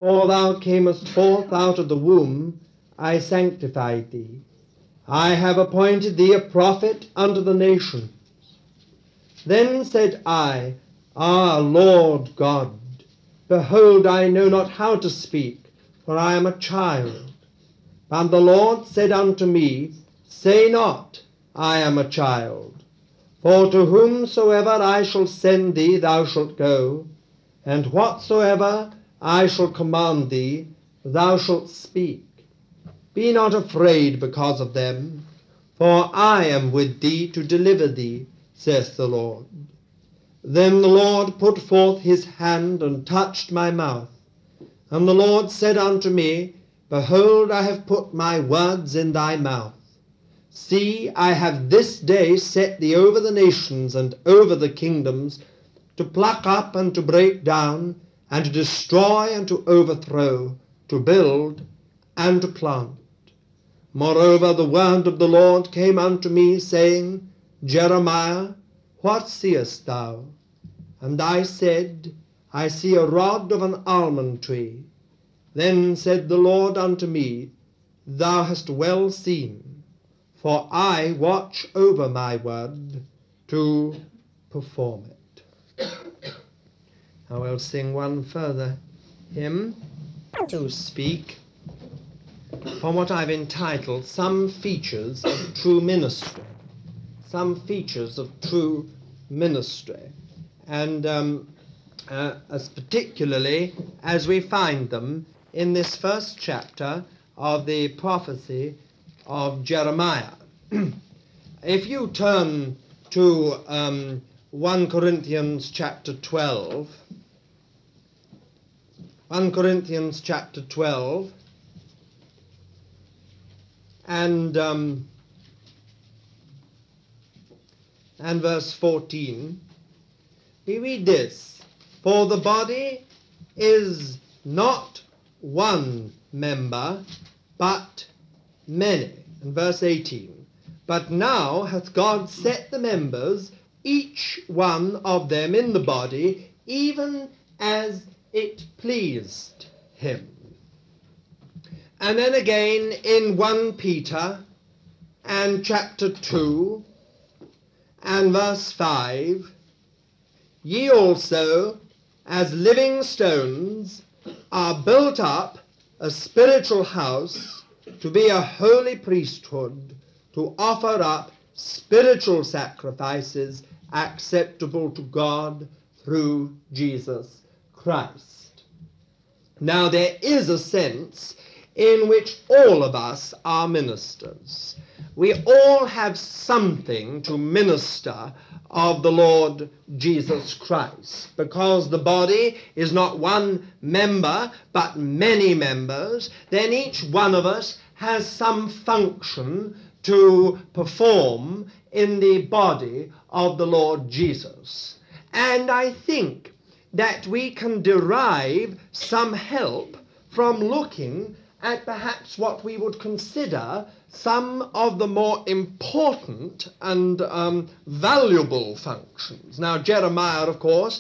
Before thou camest forth out of the womb, I sanctified thee. I have appointed thee a prophet unto the nations. Then said I, Ah, Lord God, behold, I know not how to speak, for I am a child. And the Lord said unto me, Say not, I am a child. For to whomsoever I shall send thee thou shalt go, and whatsoever I shall command thee thou shalt speak. Be not afraid because of them, for I am with thee to deliver thee, saith the Lord. Then the Lord put forth his hand and touched my mouth. And the Lord said unto me, Behold, I have put my words in thy mouth. See, I have this day set thee over the nations and over the kingdoms, to pluck up and to break down, and to destroy and to overthrow, to build and to plant. Moreover, the word of the Lord came unto me, saying, Jeremiah, what seest thou? And I said, I see a rod of an almond tree. Then said the Lord unto me, Thou hast well seen, for I watch over my word to perform it. I will sing one further hymn to speak from what I've entitled Some Features of True Ministry. Some Features of True Ministry. And as particularly as we find them in this first chapter of the prophecy of Jeremiah. If you turn to 1 Corinthians chapter 12, 1 Corinthians chapter 12, and verse 14, we read this, For the body is not one member, but many. And verse 18, But now hath God set the members, each one of them in the body, even as it pleased him. And then again in 1 Peter and chapter 2 and verse 5, Ye also, as living stones, are built up a spiritual house, to be a holy priesthood, to offer up spiritual sacrifices acceptable to God through Jesus Christ. Now there is a sense in which all of us are ministers. We all have something to minister of the Lord Jesus Christ, because the body is not one member but many members. Then each one of us has some function to perform in the body of the Lord Jesus. And I think that we can derive some help from looking at perhaps what we would consider some of the more important and valuable functions. Now, Jeremiah, of course,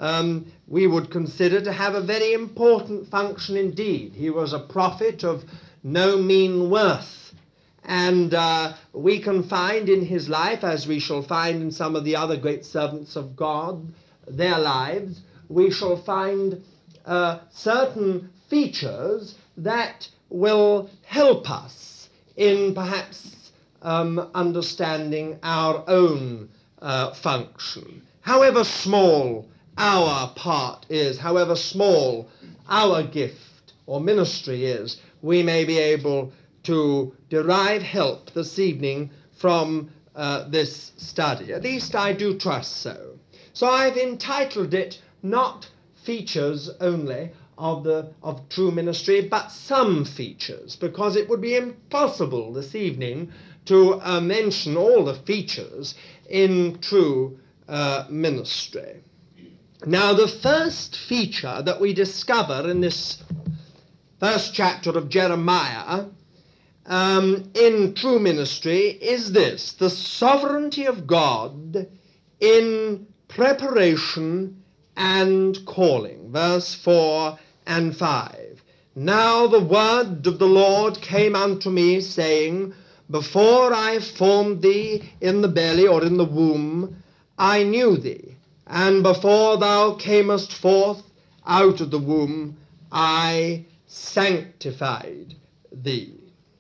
we would consider to have a very important function indeed. He was a prophet of no mean worth. And we can find in his life, as we shall find in some of the other great servants of God, their lives, we shall find certain features that will help us in perhaps understanding our own function. However small our part is, however small our gift or ministry is, we may be able to derive help this evening from this study. At least I do trust so. So I've entitled it not features only of true ministry, but some features, because it would be impossible this evening to mention all the features in true ministry. Now, the first feature that we discover in this first chapter of Jeremiah in true ministry is this: the sovereignty of God in preparation and calling. Verse 4 and 5. Now the word of the Lord came unto me, saying, Before I formed thee in the belly, or in the womb, I knew thee, and before thou camest forth out of the womb, I sanctified thee.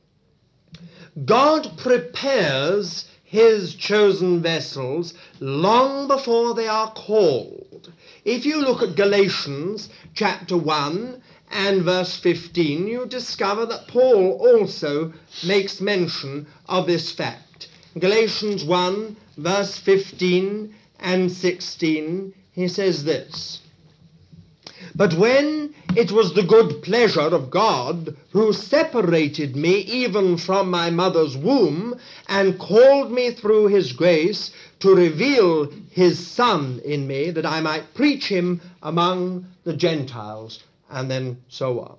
God prepares his chosen vessels long before they are called. If you look at Galatians chapter 1 and verse 15, you discover that Paul also makes mention of this fact. Galatians 1 verse 15 and 16, he says this, But when it was the good pleasure of God, who separated me even from my mother's womb, and called me through his grace to reveal his Son in me, that I might preach him among the Gentiles, and then so on.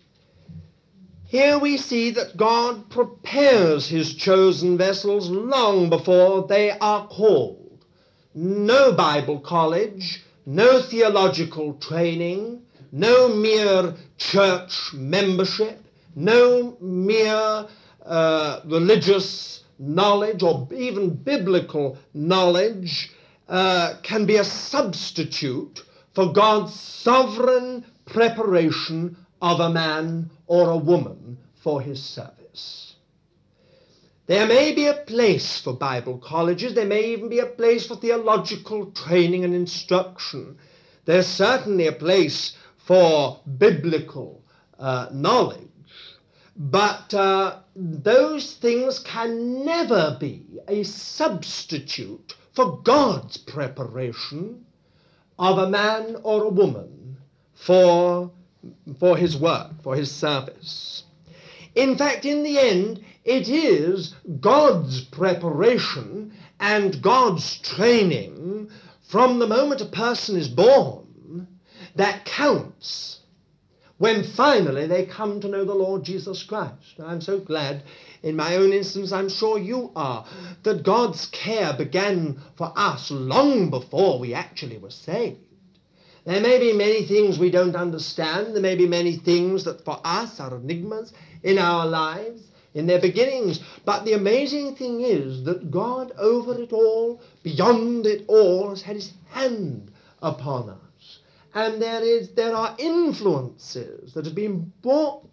Here we see that God prepares his chosen vessels long before they are called. No Bible college, no theological training, no mere church membership, no mere religious knowledge or even biblical knowledge can be a substitute for God's sovereign preparation of a man or a woman for his service. There may be a place for Bible colleges, there may even be a place for theological training and instruction. There's certainly a place for biblical knowledge, but those things can never be a substitute for God's preparation of a man or a woman for his work, for his service. In fact, in the end, it is God's preparation and God's training from the moment a person is born that counts when finally they come to know the Lord Jesus Christ. I'm so glad, in my own instance, I'm sure you are, that God's care began for us long before we actually were saved. There may be many things we don't understand. There may be many things that for us are enigmas in our lives, in their beginnings. But the amazing thing is that God over it all, beyond it all, has had his hand upon us. And there are influences that have been brought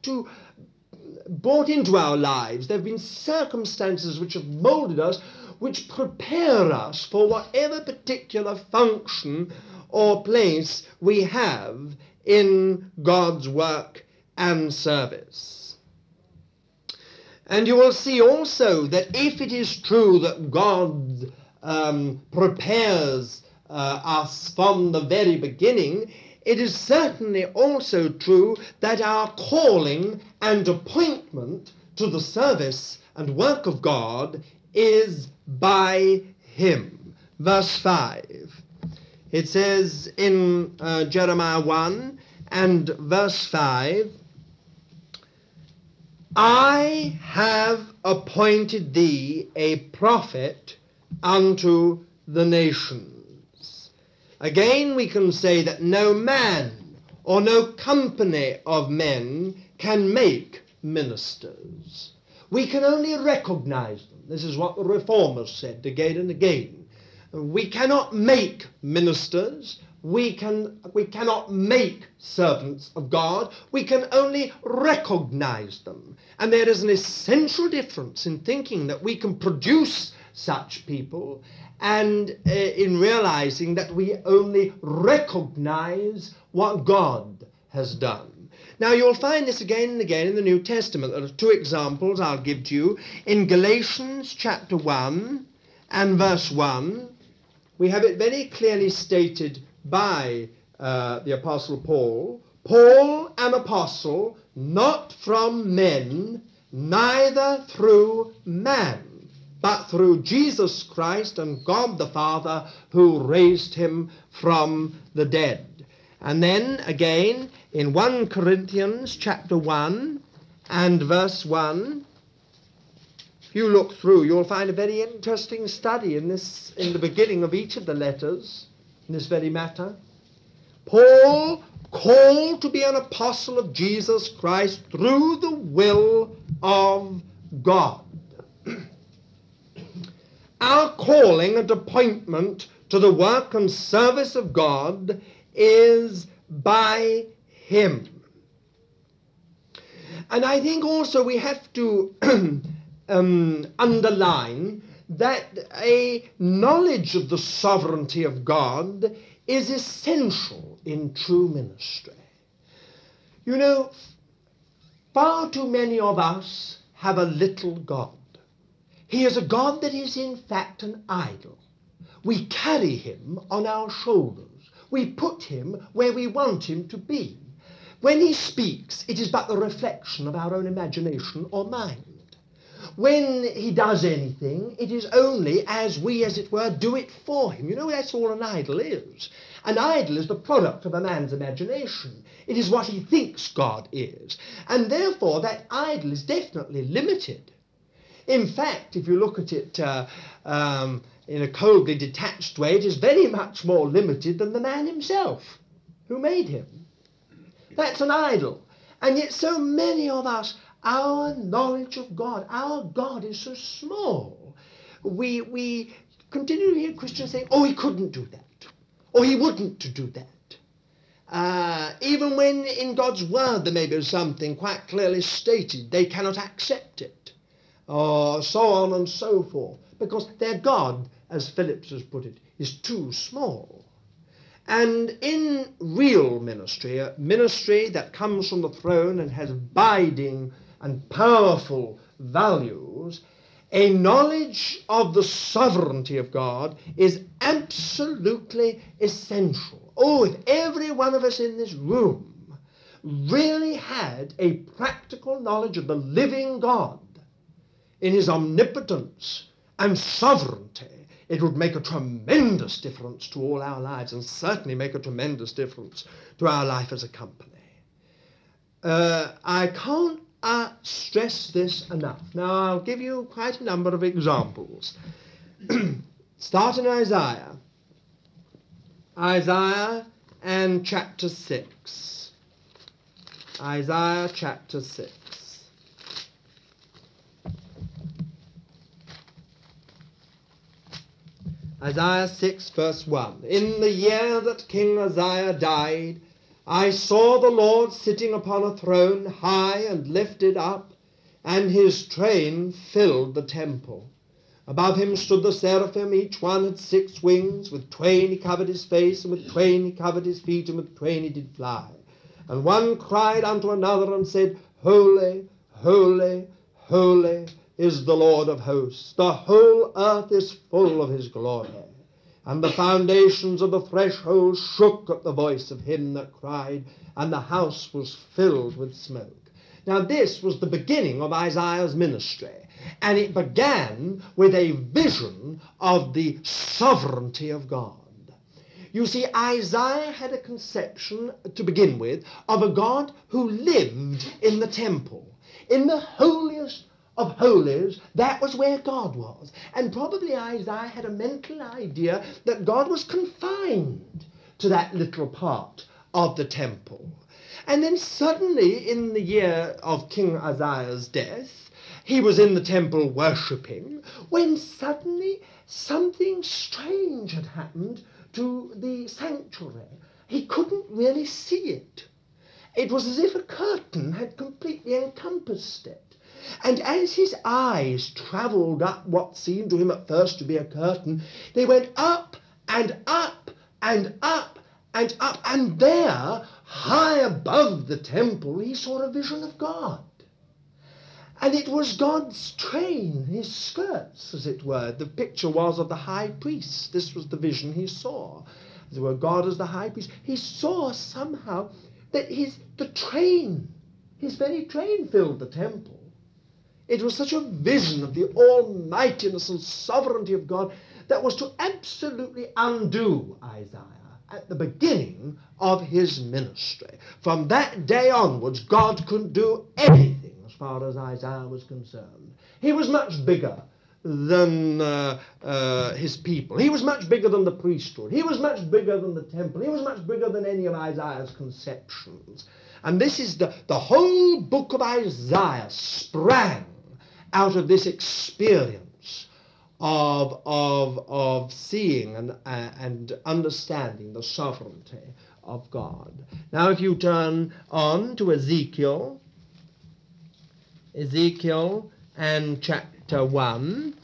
into our lives. There have been circumstances which have molded us, which prepare us for whatever particular function or place we have in God's work and service. And you will see also that if it is true that God prepares us from the very beginning, it is certainly also true that our calling and appointment to the service and work of God is by him. Verse 5. It says in Jeremiah 1 and verse 5, I have appointed thee a prophet unto the nations. Again, we can say that no man or no company of men can make ministers. We can only recognize them. This is what the Reformers said again and again. We cannot make ministers. We cannot make servants of God. We can only recognize them. And there is an essential difference in thinking that we can produce such people and in realizing that we only recognize what God has done. Now you'll find this again and again in the New Testament. There are two examples I'll give to you. In Galatians chapter 1 and verse 1, we have it very clearly stated by the Apostle Paul, Paul, an apostle, not from men, neither through man, but through Jesus Christ and God the Father, who raised him from the dead. And then again in 1 Corinthians chapter 1 and verse 1, if you look through, you'll find a very interesting study in the beginning of each of the letters, in this very matter. Paul, called to be an apostle of Jesus Christ through the will of God. Our calling and appointment to the work and service of God is by Him. And I think also we have to underline that a knowledge of the sovereignty of God is essential in true ministry. You know, far too many of us have a little God. He is a God that is in fact an idol. We carry him on our shoulders. We put him where we want him to be. When he speaks, it is but the reflection of our own imagination or mind. When he does anything, it is only as we, as it were, do it for him. You know, that's all an idol is. An idol is the product of a man's imagination. It is what he thinks God is. And therefore, that idol is definitely limited. In fact, if you look at it in a coldly detached way, it is very much more limited than the man himself who made him. That's an idol. And yet so many of us, our knowledge of God, our God is so small. We continue to hear Christians saying, oh, he couldn't do that, or he wouldn't do that. Even when in God's word there may be something quite clearly stated, they cannot accept it, or so on and so forth, because their God, as Phillips has put it, is too small. And in real ministry, a ministry that comes from the throne and has abiding and powerful values, a knowledge of the sovereignty of God is absolutely essential. Oh, if every one of us in this room really had a practical knowledge of the living God in his omnipotence and sovereignty, it would make a tremendous difference to all our lives, and certainly make a tremendous difference to our life as a company. I can't stress this enough. Now, I'll give you quite a number of examples. Start in Isaiah. Isaiah and chapter 6. Isaiah chapter 6. Isaiah 6 verse 1. In the year that King Uzziah died, I saw the Lord sitting upon a throne high and lifted up, and his train filled the temple. Above him stood the seraphim, each one had 6 wings. With twain he covered his face, and with twain he covered his feet, and with twain he did fly. And one cried unto another and said, Holy, holy, holy is the Lord of hosts. The whole earth is full of his glory. And the foundations of the threshold shook at the voice of him that cried, and the house was filled with smoke. Now this was the beginning of Isaiah's ministry, and it began with a vision of the sovereignty of God. You see, Isaiah had a conception, to begin with, of a God who lived in the temple, in the holiest of holies. That was where God was. And probably Isaiah had a mental idea that God was confined to that little part of the temple. And then suddenly, in the year of King Uzziah's death, he was in the temple worshipping, when suddenly something strange had happened to the sanctuary. He couldn't really see it. It was as if a curtain had completely encompassed it. And as his eyes travelled up what seemed to him at first to be a curtain, they went up and up and up and up, and there, high above the temple, he saw a vision of God. And it was God's train, his skirts, as it were. The picture was of the high priest. This was the vision he saw. As it were, God as the high priest. He saw somehow that the train, his very train filled the temple. It was such a vision of the almightiness and sovereignty of God that was to absolutely undo Isaiah at the beginning of his ministry. From that day onwards, God couldn't do anything as far as Isaiah was concerned. He was much bigger than his people. He was much bigger than the priesthood. He was much bigger than the temple. He was much bigger than any of Isaiah's conceptions. And this is the whole book of Isaiah sprang out of this experience of seeing and understanding the sovereignty of God. Now if you turn on to Ezekiel and chapter 1.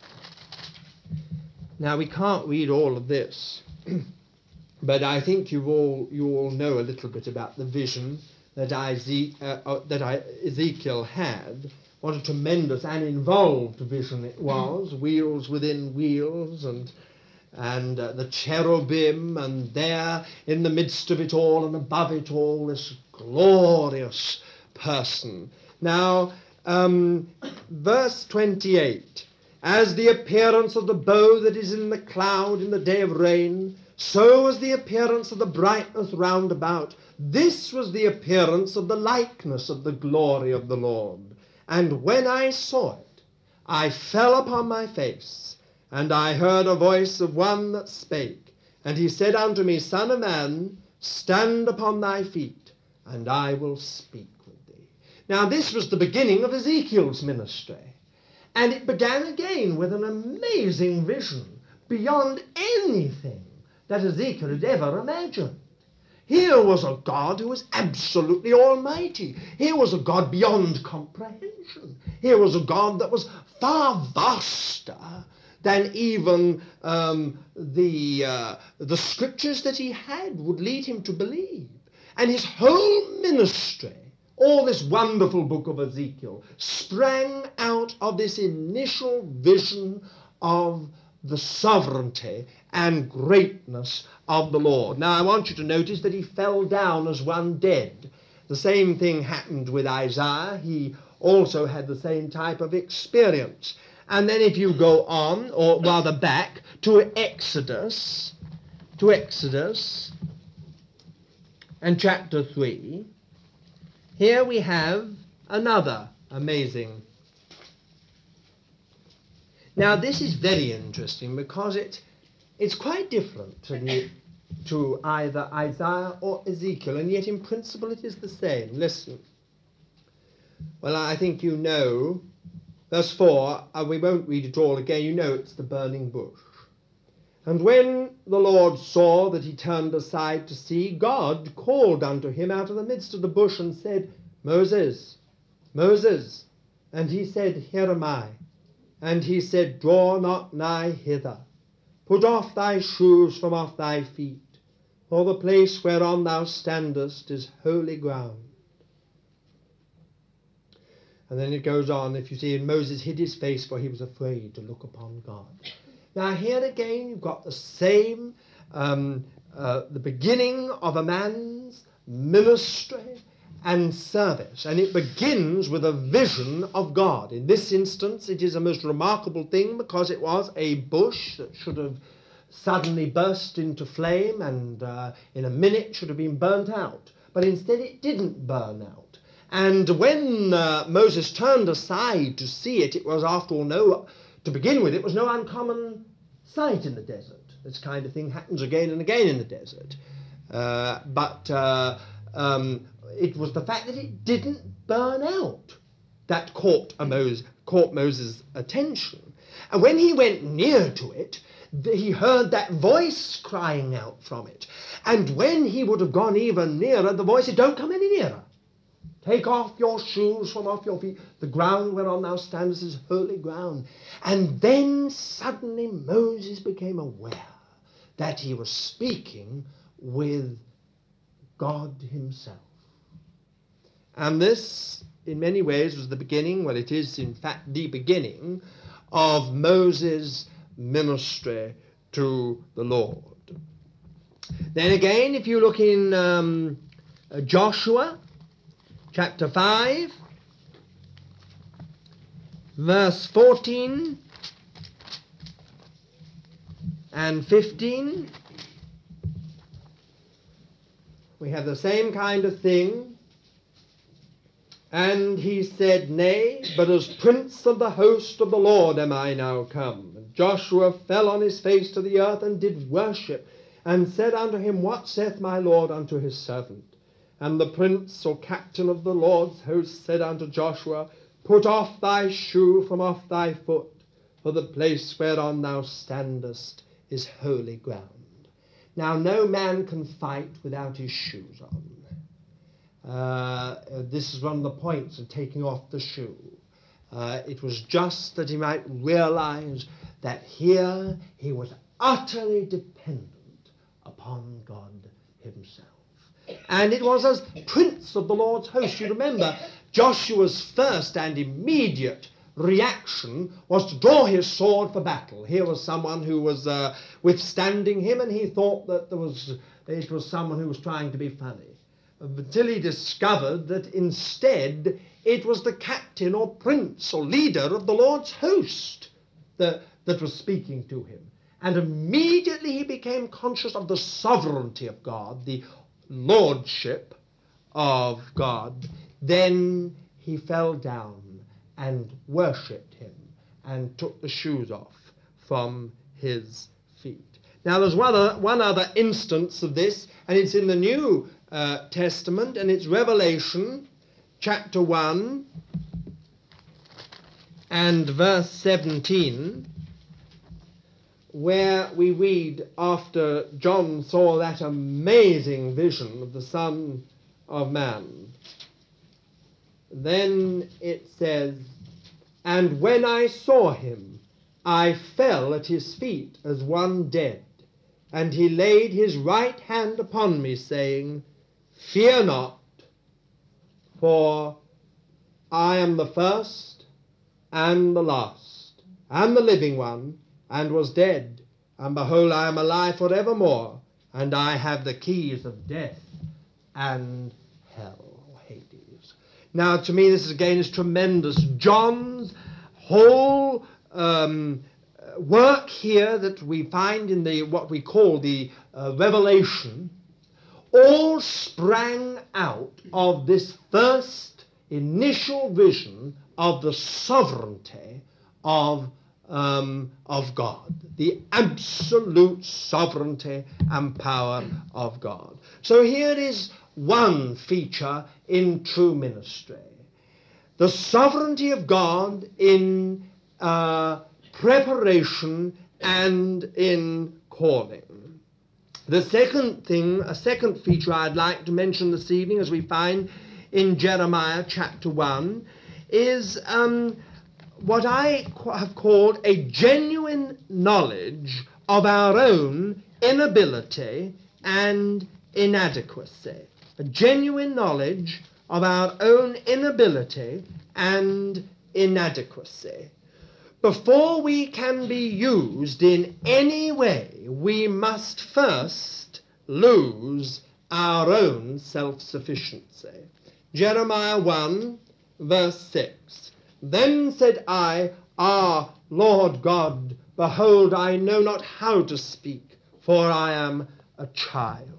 Now we can't read all of this, but I think you all know a little bit about the vision that Ezekiel had. What a tremendous and involved vision it was, wheels within wheels, and the cherubim, and there in the midst of it all and above it all this glorious person. Now, verse 28, as the appearance of the bow that is in the cloud in the day of rain, so was the appearance of the brightness round about. This was the appearance of the likeness of the glory of the Lord. And when I saw it, I fell upon my face, and I heard a voice of one that spake. And he said unto me, Son of man, stand upon thy feet, and I will speak with thee. Now this was the beginning of Ezekiel's ministry. And it began again with an amazing vision beyond anything that Ezekiel had ever imagined. Here was a God who was absolutely almighty. Here was a God beyond comprehension. Here was a God that was far vaster than even the scriptures that he had would lead him to believe. And his whole ministry, all this wonderful book of Ezekiel, sprang out of this initial vision of the sovereignty and greatness of the Lord. Now I want you to notice that he fell down as one dead. The same thing happened with Isaiah. He also had the same type of experience. And then if you go on, or rather back, to Exodus and chapter 3, here we have another amazing. Now this is very interesting because it's quite different to either Isaiah or Ezekiel, and yet in principle it is the same. Listen. Well, I think you know, verse 4, we won't read it all again, you know it's the burning bush. And when the Lord saw that he turned aside to see, God called unto him out of the midst of the bush and said, Moses, Moses. And he said, Here am I. And he said, Draw not nigh hither. Put off thy shoes from off thy feet, for the place whereon thou standest is holy ground. And then it goes on, if you see, and Moses hid his face, for he was afraid to look upon God. Now here again you've got the same, the beginning of a man's ministry and service, and it begins with a vision of God. In this instance it is a most remarkable thing because it was a bush that should have suddenly burst into flame and in a minute should have been burnt out, but instead it didn't burn out. And when Moses turned aside to see it, it was after all to begin with, it was no uncommon sight in the desert. This kind of thing happens again and again in the desert. It was the fact that it didn't burn out that caught Moses' attention. And when he went near to it, he heard that voice crying out from it. And when he would have gone even nearer, the voice said, Don't come any nearer. Take off your shoes from off your feet. The ground whereon thou standest is holy ground. And then suddenly Moses became aware that he was speaking with God himself. And this, in many ways, was the beginning, well, it is in fact the beginning of Moses' ministry to the Lord. Then again, if you look in Joshua, chapter 5, verse 14 and 15, we have the same kind of thing. And he said, Nay, but as prince of the host of the Lord am I now come. And Joshua fell on his face to the earth and did worship, and said unto him, What saith my Lord unto his servant? And the prince or captain of the Lord's host said unto Joshua, Put off thy shoe from off thy foot, for the place whereon thou standest is holy ground. Now no man can fight without his shoes on. This is one of the points of taking off the shoe. It was just that he might realize that here he was utterly dependent upon God himself. And it was as prince of the Lord's host. You remember, Joshua's first and immediate reaction was to draw his sword for battle. Here was someone who was withstanding him, and he thought that it was someone who was trying to be funny, until he discovered that instead it was the captain or prince or leader of the Lord's host that was speaking to him. And immediately he became conscious of the sovereignty of God, the lordship of God. Then he fell down and worshipped him and took the shoes off from his feet. Now there's one other instance of this, and it's in the New Testament, and it's Revelation chapter 1 and verse 17, where we read, after John saw that amazing vision of the Son of Man, then it says, And when I saw him, I fell at his feet as one dead, and he laid his right hand upon me, saying, Fear not, for I am the first and the last, and the living one, and was dead, and behold, I am alive for evermore, and I have the keys of death and hell, Hades. Now, to me, this again is tremendous. John's whole work here that we find in what we call the Revelation all sprang out of this first initial vision of the sovereignty of God, the absolute sovereignty and power of God. So here is one feature in true ministry: the sovereignty of God in preparation and in calling. The second thing, a second feature I'd like to mention this evening, as we find in Jeremiah chapter 1, is what I have called a genuine knowledge of our own inability and inadequacy. A genuine knowledge of our own inability and inadequacy. Before we can be used in any way, we must first lose our own self-sufficiency. Jeremiah 1, verse 6. Then said I, Ah, Lord God, behold, I know not how to speak, for I am a child.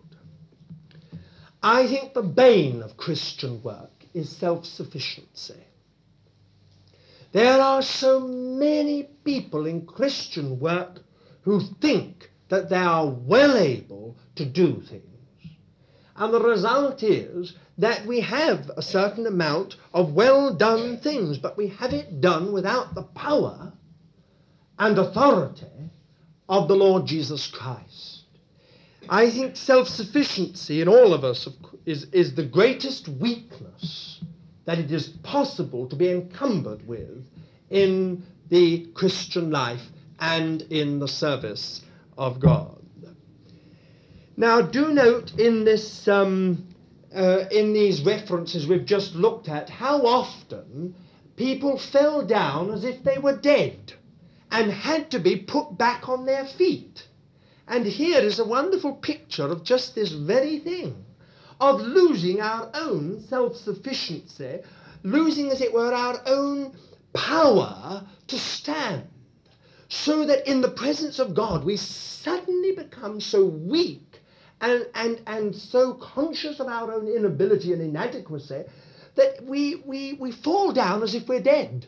I think the bane of Christian work is self-sufficiency. There are so many people in Christian work who think that they are well able to do things. And the result is that we have a certain amount of well-done things, but we have it done without the power and authority of the Lord Jesus Christ. I think self-sufficiency in all of us is the greatest weakness that it is possible to be encumbered with in the Christian life and in the service of God. Now, do note in this, in these references we've just looked at, how often people fell down as if they were dead and had to be put back on their feet. And here is a wonderful picture of just this very thing, of losing our own self-sufficiency, losing, as it were, our own power to stand, so that in the presence of God we suddenly become so weak and so conscious of our own inability and inadequacy that we fall down as if we're dead.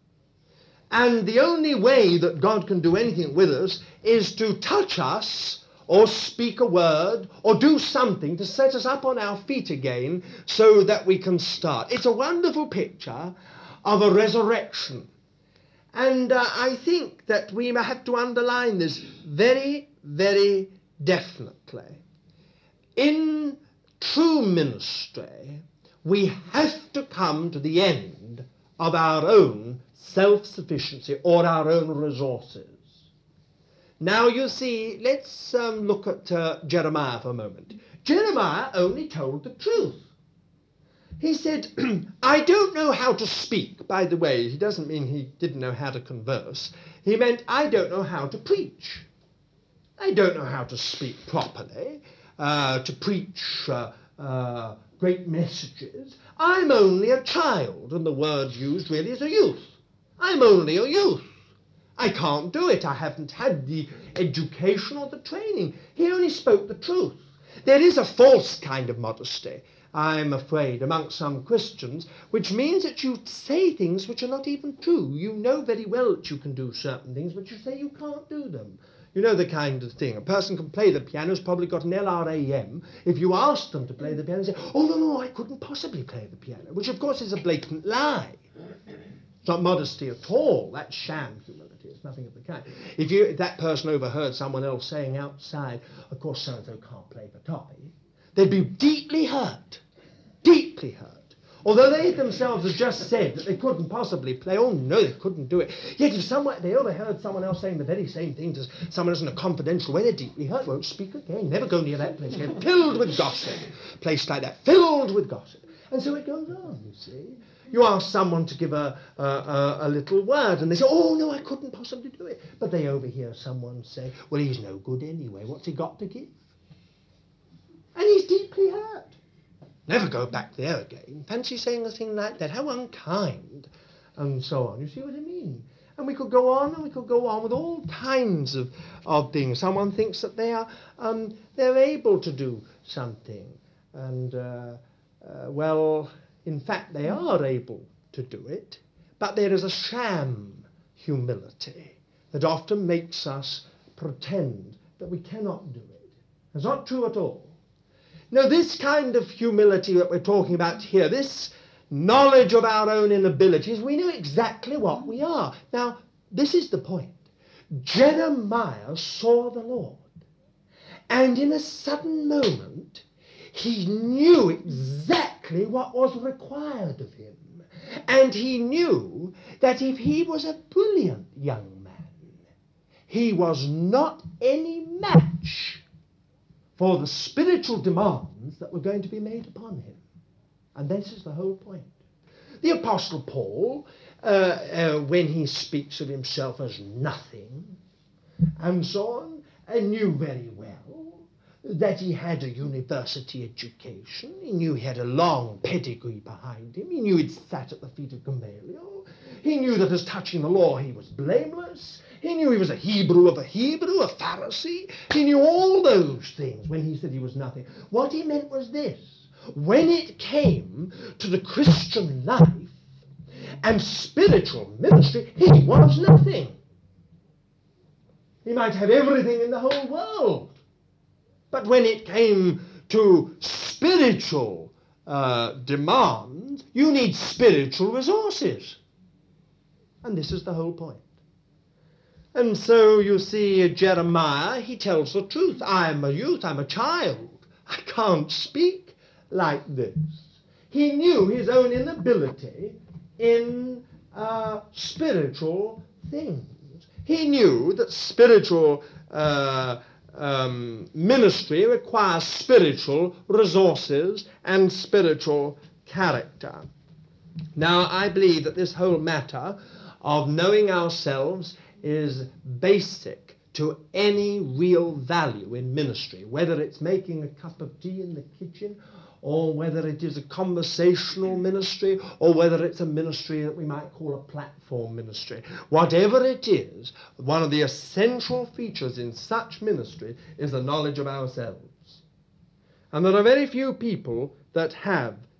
And the only way that God can do anything with us is to touch us or speak a word or do something to set us up on our feet again so that we can start. It's a wonderful picture of a resurrection. And I think that we have to underline this very, very definitely. In true ministry, we have to come to the end of our own self-sufficiency or our own resources. Now you see, let's look at Jeremiah for a moment. Jeremiah only told the truth. He said, I don't know how to speak. By the way, he doesn't mean he didn't know how to converse. He meant, I don't know how to preach. I don't know how to speak properly, to preach great messages. I'm only a child, and the word used really is a youth. I'm only a youth. I can't do it. I haven't had the education or the training. He only spoke the truth. There is a false kind of modesty, I'm afraid, amongst some Christians, which means that you say things which are not even true. You know very well that you can do certain things, but you say you can't do them. You know the kind of thing. A person can play the piano, has probably got an LRAM. If you ask them to play the piano, they say, oh, no, I couldn't possibly play the piano, which of course is a blatant lie. It's not modesty at all. That's sham humility. It's nothing of the kind. If that person overheard someone else saying outside, of course so-and-so can't play the toy, they'd be deeply hurt. Deeply hurt. Although they themselves had just said that they couldn't possibly play. Oh, no, they couldn't do it. Yet if they overheard someone else saying the very same thing to someone else in a confidential way, they're deeply hurt. Won't speak again. Never go near that place again. Filled with gossip. Place like that. Filled with gossip. And so it goes on, you see. You ask someone to give a little word, and they say, oh, no, I couldn't possibly do it. But they overhear someone say, well, he's no good anyway. What's he got to give? And he's deeply hurt. Never go back there again. Fancy saying a thing like that. How unkind. And so on. You see what I mean? And we could go on and we could go on with all kinds of things. Someone thinks that they're able to do something. And, well, in fact, they are able to do it. But there is a sham humility that often makes us pretend that we cannot do it. It's not true at all. Now, this kind of humility that we're talking about here, this knowledge of our own inabilities, we know exactly what we are. Now, this is the point. Jeremiah saw the Lord, and in a sudden moment, he knew exactly what was required of him. And he knew that if he was a brilliant young man, he was not any match for the spiritual demands that were going to be made upon him. And this is the whole point. The Apostle Paul, when he speaks of himself as nothing, and so on, knew very well that he had a university education. He knew he had a long pedigree behind him. He knew he'd sat at the feet of Gamaliel. He knew that as touching the law he was blameless. He knew he was a Hebrew of a Hebrew, a Pharisee. He knew all those things when he said he was nothing. What he meant was this. When it came to the Christian life and spiritual ministry, he was nothing. He might have everything in the whole world. But when it came to spiritual demands, you need spiritual resources. And this is the whole point. And so you see Jeremiah, he tells the truth. I'm a youth, I'm a child. I can't speak like this. He knew his own inability in spiritual things. He knew that spiritual ministry requires spiritual resources and spiritual character. Now, I believe that this whole matter of knowing ourselves is basic to any real value in ministry, whether it's making a cup of tea in the kitchen, or whether it is a conversational ministry, or whether it's a ministry that we might call a platform ministry. Whatever it is, one of the essential features in such ministry is the knowledge of ourselves. And there are very few people that have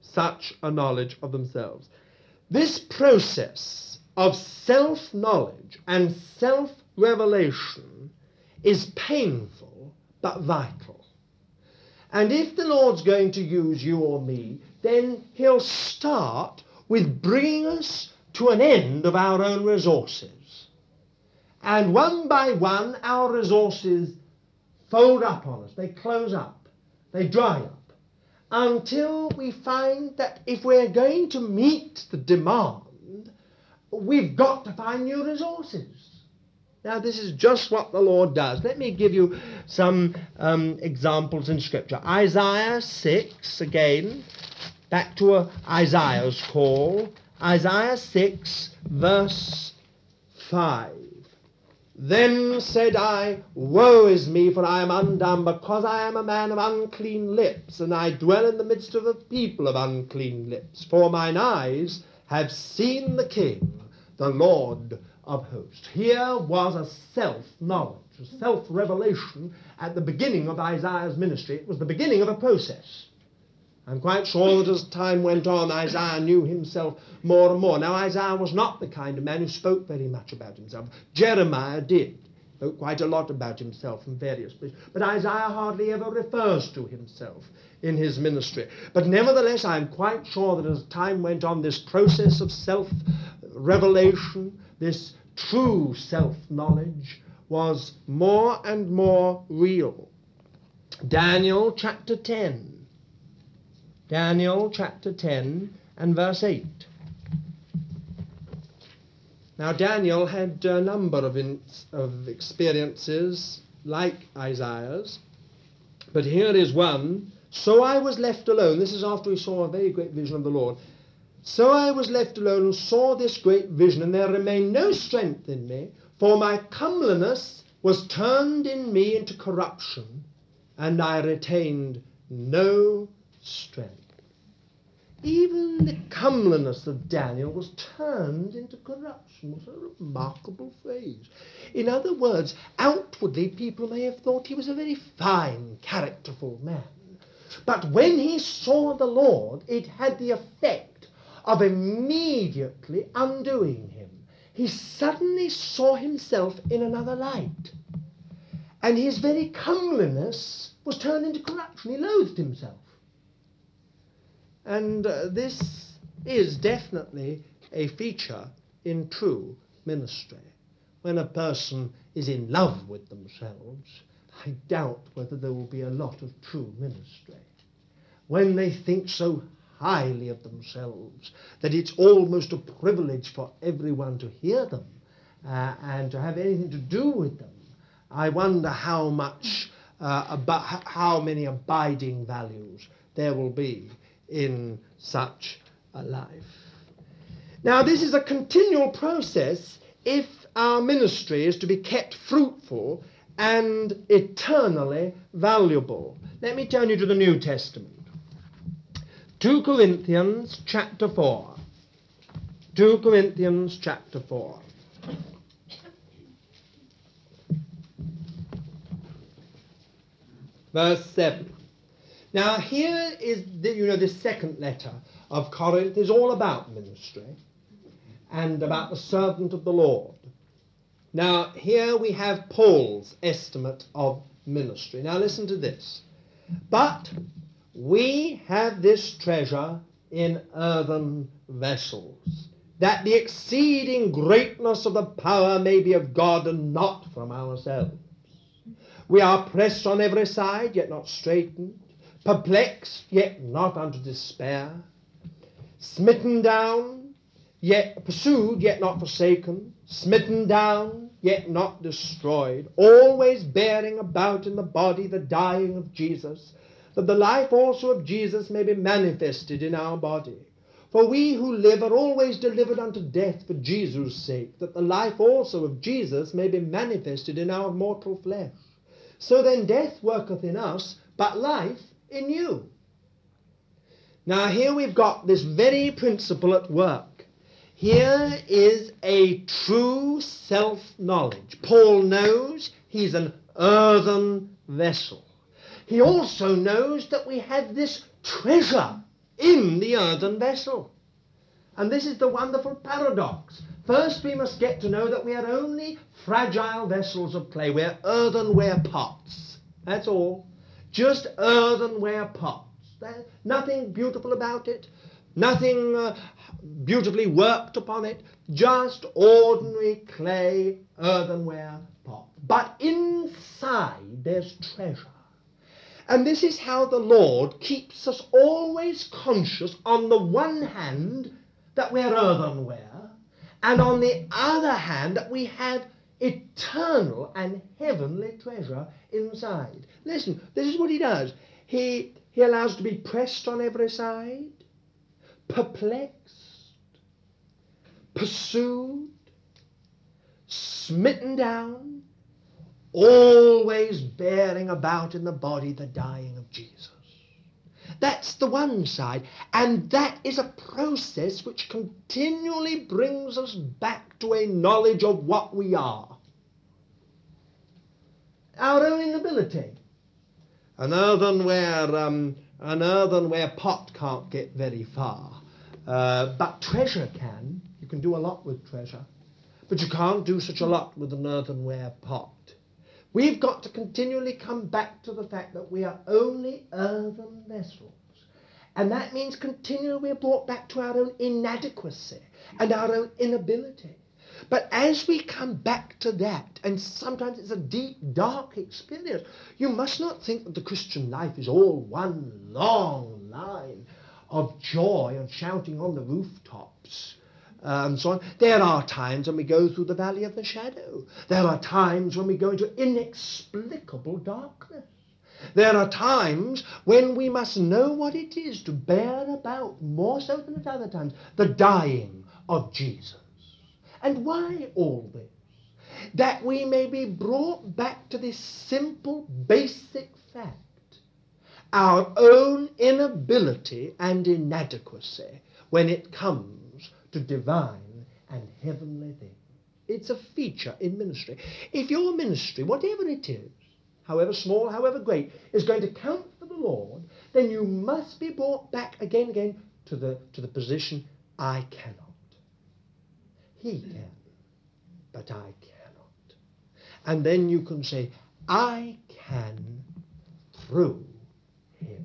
such a knowledge of themselves. This process of self-knowledge and self-revelation is painful but vital. And if the Lord's going to use you or me, then he'll start with bringing us to an end of our own resources. And one by one, our resources fold up on us. They close up. They dry up. Until we find that if we're going to meet the demand, we've got to find new resources. Now, this is just what the Lord does. Let me give you some examples in Scripture. Isaiah 6, again, back to Isaiah's call. Isaiah 6, verse 5. Then said I, Woe is me, for I am undone, because I am a man of unclean lips, and I dwell in the midst of a people of unclean lips. For mine eyes have seen the King, the Lord of hosts. Here was a self-knowledge, a self-revelation at the beginning of Isaiah's ministry. It was the beginning of a process. I'm quite sure that as time went on, Isaiah knew himself more and more. Now, Isaiah was not the kind of man who spoke very much about himself. Jeremiah did. Spoke quite a lot about himself in various places. But Isaiah hardly ever refers to himself in his ministry. But nevertheless, I'm quite sure that as time went on, this process of self-revelation, this true self-knowledge, was more and more real. Daniel chapter 10. Daniel chapter 10 and verse 8. Now Daniel had a number of experiences like Isaiah's, but here is one. So I was left alone. This is after he saw a very great vision of the Lord. So I was left alone and saw this great vision, and there remained no strength in me, for my comeliness was turned in me into corruption, and I retained no strength. Even the comeliness of Daniel was turned into corruption. What a remarkable phrase. In other words, outwardly people may have thought he was a very fine, characterful man. But when he saw the Lord, it had the effect of immediately undoing him. He suddenly saw himself in another light. And his very comeliness was turned into corruption. He loathed himself. And this is definitely a feature in true ministry. When a person is in love with themselves, I doubt whether there will be a lot of true ministry. When they think so highly of themselves that it's almost a privilege for everyone to hear them and to have anything to do with them, I wonder how many abiding values there will be in such a life. Now, this is a continual process if our ministry is to be kept fruitful and eternally valuable. Let me turn you to the New Testament. 2 Corinthians chapter 4. 2 Corinthians chapter 4. Verse 7. Now here is, the second letter of Corinth is all about ministry and about the servant of the Lord. Now here we have Paul's estimate of ministry. Now listen to this. But we have this treasure in earthen vessels, that the exceeding greatness of the power may be of God and not from ourselves. We are pressed on every side, yet not straitened, perplexed, yet not unto despair, smitten down, yet pursued, yet not forsaken, smitten down, yet not destroyed, always bearing about in the body the dying of Jesus, that the life also of Jesus may be manifested in our body. For we who live are always delivered unto death for Jesus' sake, that the life also of Jesus may be manifested in our mortal flesh. So then death worketh in us, but life in you. Now here we've got this very principle at work. Here is a true self-knowledge. Paul knows he's an earthen vessel. He also knows that we have this treasure in the earthen vessel. And this is the wonderful paradox. First, we must get to know that we are only fragile vessels of clay. We're earthenware pots. That's all. Just earthenware pots. There's nothing beautiful about it. Nothing beautifully worked upon it. Just ordinary clay earthenware pot. But inside there's treasure. And this is how the Lord keeps us always conscious, on the one hand, that we're earthenware, and on the other hand, that we have eternal and heavenly treasure inside. Listen, this is what he does. He allows to be pressed on every side, perplexed, pursued, smitten down, always bearing about in the body the dying of Jesus. That's the one side, and that is a process which continually brings us back to a knowledge of what we are. Our own inability. An earthenware pot can't get very far, but treasure can. You can do a lot with treasure, but you can't do such a lot with an earthenware pot. We've got to continually come back to the fact that we are only earthen vessels. And that means continually we're brought back to our own inadequacy and our own inability. But as we come back to that, and sometimes it's a deep, dark experience, you must not think that the Christian life is all one long line of joy and shouting on the rooftops. And so on. There are times when we go through the valley of the shadow. There are times when we go into inexplicable darkness. There are times when we must know what it is to bear about, more so than at other times, the dying of Jesus. And why all this? That we may be brought back to this simple, basic fact: our own inability and inadequacy when it comes to divine and heavenly things. It's a feature in ministry. If your ministry, whatever it is, however small, however great, is going to count for the Lord, then you must be brought back again to the position, I cannot. He can, but I cannot. And then you can say, I can through him.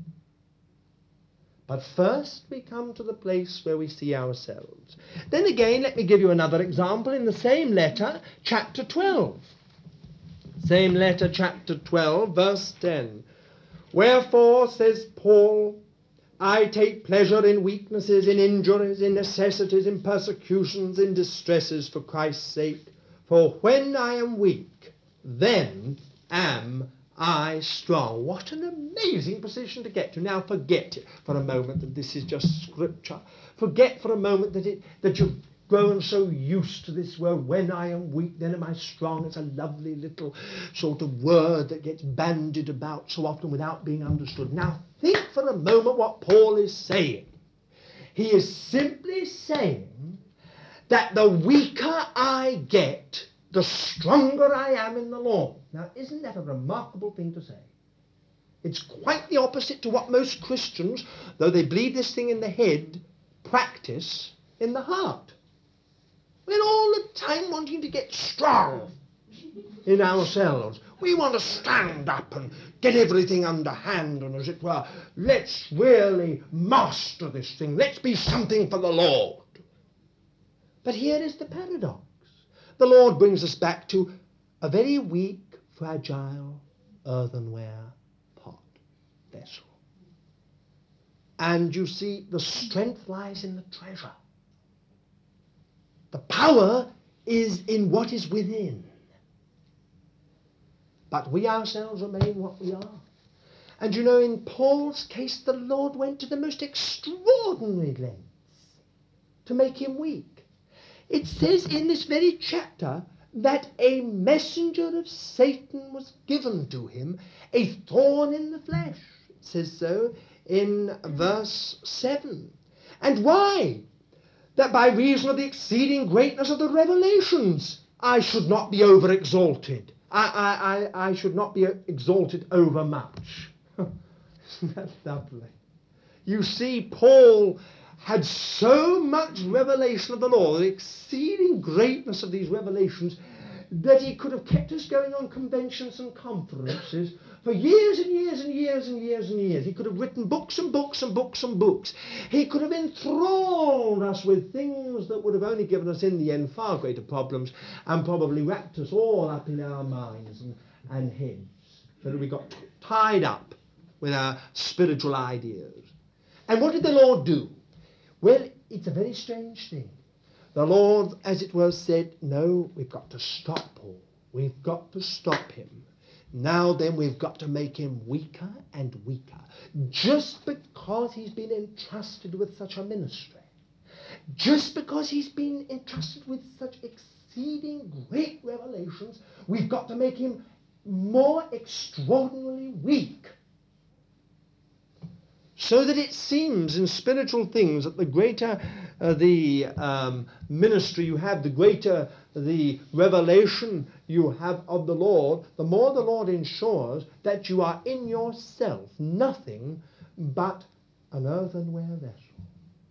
But first we come to the place where we see ourselves. Then again, let me give you another example in the same letter, chapter 12. Same letter, chapter 12, verse 10. Wherefore, says Paul, I take pleasure in weaknesses, in injuries, in necessities, in persecutions, in distresses for Christ's sake. For when I am weak, then am I strong. What an amazing position to get to. Now forget for a moment that this is just scripture. Forget for a moment that you've grown so used to this word, when I am weak, then am I strong. It's a lovely little sort of word that gets bandied about so often without being understood. Now think for a moment what Paul is saying. He is simply saying that the weaker I get, the stronger I am in the Lord. Now, isn't that a remarkable thing to say? It's quite the opposite to what most Christians, though they believe this thing in the head, practice in the heart. We're all the time wanting to get strong in ourselves. We want to stand up and get everything under hand, and as it were, let's really master this thing. Let's be something for the Lord. But here is the paradox. The Lord brings us back to a very weak, fragile, earthenware pot, vessel. And you see, the strength lies in the treasure. The power is in what is within. But we ourselves remain what we are. And you know, in Paul's case, the Lord went to the most extraordinary lengths to make him weak. It says in this very chapter that a messenger of Satan was given to him, a thorn in the flesh. It says so in verse 7. And why? That by reason of the exceeding greatness of the revelations, I should not be over-exalted. I should not be exalted overmuch. Isn't that lovely? you see, Paul had so much revelation of the law, the exceeding greatness of these revelations, that he could have kept us going on conventions and conferences for years and years and years and years and years. He could have written books and books and books and books. He could have enthralled us with things that would have only given us in the end far greater problems, and probably wrapped us all up in our minds and heads, so that we got tied up with our spiritual ideas. And what did the Lord do? Well, it's a very strange thing. The Lord, as it was, said, no, we've got to stop Paul. We've got to stop him. Now then, we've got to make him weaker and weaker, just because he's been entrusted with such a ministry, just because he's been entrusted with such exceeding great revelations. We've got to make him more extraordinarily weak, so that it seems in spiritual things that the greater the ministry you have, the greater the revelation you have of the Lord, the more the Lord ensures that you are in yourself nothing but an earthenware vessel.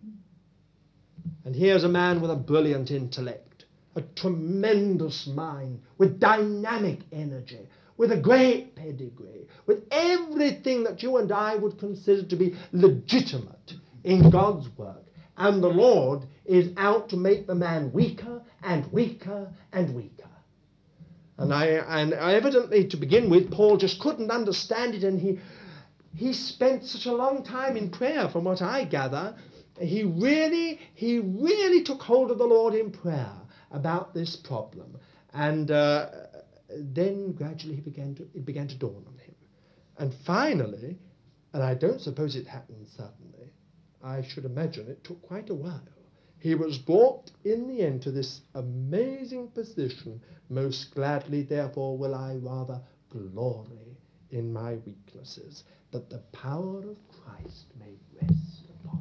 And here's a man with a brilliant intellect, a tremendous mind, with dynamic energy, with a great pedigree, with everything that you and I would consider to be legitimate in God's work. And the Lord is out to make the man weaker and weaker and weaker. And evidently, to begin with, Paul just couldn't understand it, and he spent such a long time in prayer, from what I gather. He really took hold of the Lord in prayer about this problem. And then gradually it began to dawn on him. And finally, and I don't suppose it happened suddenly, I should imagine it took quite a while, he was brought in the end to this amazing position. Most gladly, therefore, will I rather glory in my weaknesses, that the power of Christ may rest upon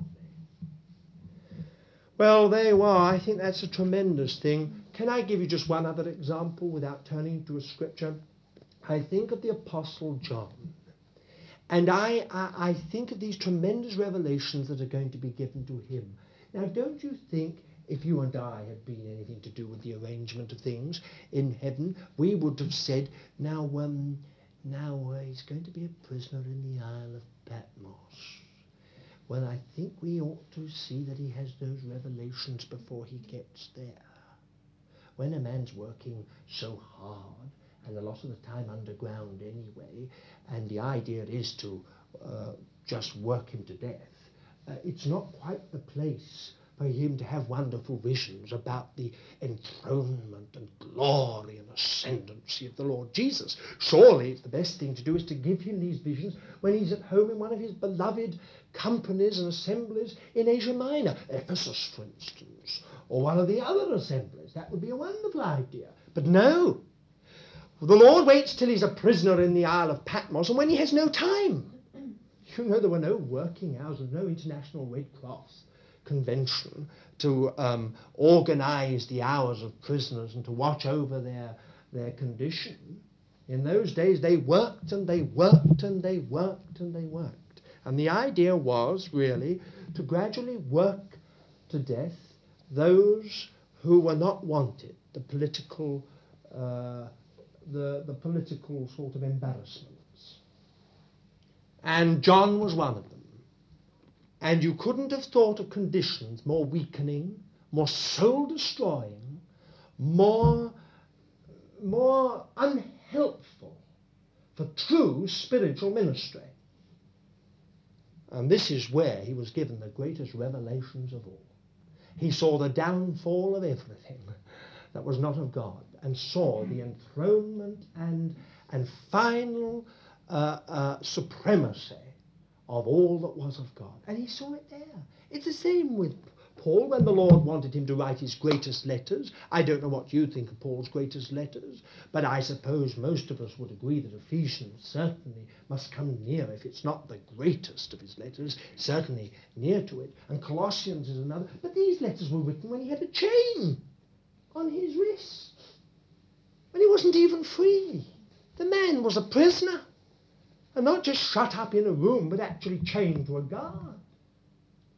me. Well, there you are. I think that's a tremendous thing. Can I give you just one other example without turning to a scripture? I think of the Apostle John. And I think of these tremendous revelations that are going to be given to him. Now, don't you think if you and I had been anything to do with the arrangement of things in heaven, we would have said, now he's going to be a prisoner in the Isle of Patmos. Well, I think we ought to see that he has those revelations before he gets there. When a man's working so hard, and a lot of the time underground anyway, and the idea is to just work him to death, it's not quite the place for him to have wonderful visions about the enthronement and glory and ascendancy of the Lord Jesus. Surely the best thing to do is to give him these visions when he's at home in one of his beloved companies and assemblies in Asia Minor, Ephesus, for instance, or one of the other assemblies. That would be a wonderful idea. But no, the Lord waits till he's a prisoner in the Isle of Patmos, and when he has no time. You know, there were no working hours, there was no International Red Cross convention to organize the hours of prisoners and to watch over their condition. In those days, they worked and they worked and they worked and they worked. And the idea was really to gradually work to death those who were not wanted, the political sort of embarrassments. And John was one of them. And you couldn't have thought of conditions more weakening, more soul-destroying, more unhelpful for true spiritual ministry. And this is where he was given the greatest revelations of all. He saw the downfall of everything that was not of God, and saw the enthronement and final supremacy of all that was of God. And he saw it there. It's the same with Paul when the Lord wanted him to write his greatest letters. I don't know what you think of Paul's greatest letters, but I suppose most of us would agree that Ephesians certainly must come near, if it's not the greatest of his letters, certainly near to it. And Colossians is another. But these letters were written when he had a chain on his wrist, when he wasn't even free. The man was a prisoner, and not just shut up in a room, but actually chained to a guard.